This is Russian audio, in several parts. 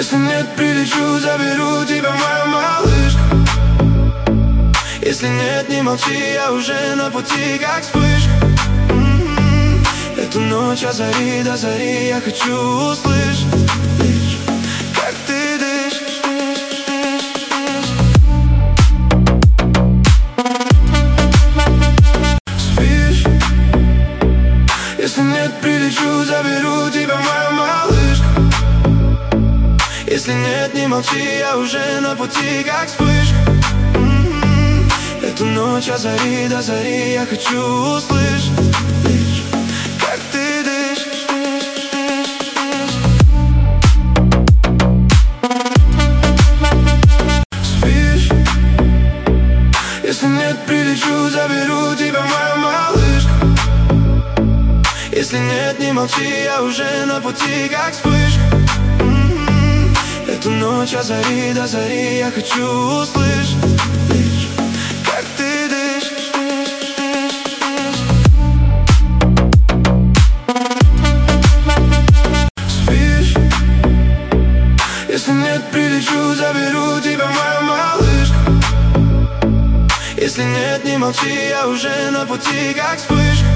Если нет, прилечу, заберу тебя, моя малышка. Если нет, не молчи, я уже на пути, как вспышка. Эту ночь от зари до зари я хочу услышать лишь, как ты дышишь. Спишь? Если нет, прилечу, заберу тебя, моя малышка. Если нет, не молчи, я уже на пути, как вспышка. Эту ночь от зари до зари я хочу услышать лишь, как ты дышишь. Спишь? Если нет, прилечу, заберу тебя, моя малышка. Если нет, не молчи, я уже на пути, как вспышка. Эту ночь от зари до зари я хочу услышать лишь, как ты дышишь. Спишь? Если нет, прилечу, заберу тебя, моя малышка. Если нет, не молчи, я уже на пути, как вспышка.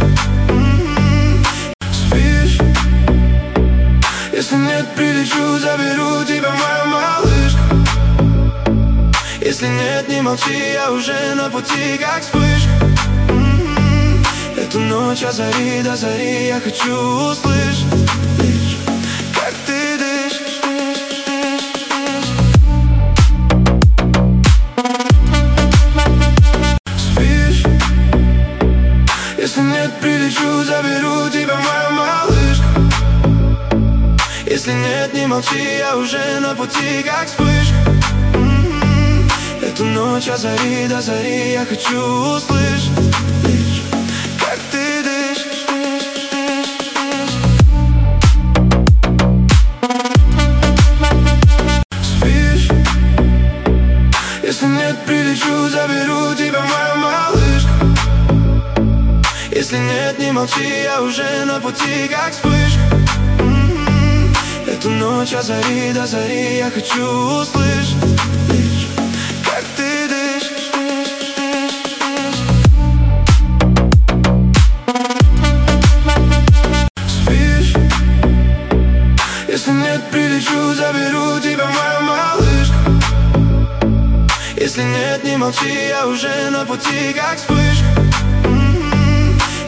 Спишь? Если нет, прилечу, заберу тебя, моя малышка. Если нет, не молчи, я уже на пути, как вспышка. Эту ночь от зари до зари я хочу услышать лишь, как ты дышишь. Спишь? Если нет, прилечу, заберу тебя, моя малышка. Если нет, не молчи, я уже на пути, как вспышка. Эту ночь от зари до зари я хочу услышать лишь, как ты дышишь. Спишь? Если нет, прилечу, заберу тебя, моя малышка. Если нет, не молчи, я уже на пути, как вспышка. Эту ночь от зари до зари я хочу услышать лишь, как ты дышишь. Спишь? Если нет, прилечу, заберу тебя, моя малышка. Если нет, не молчи, я уже на пути, как вспышка.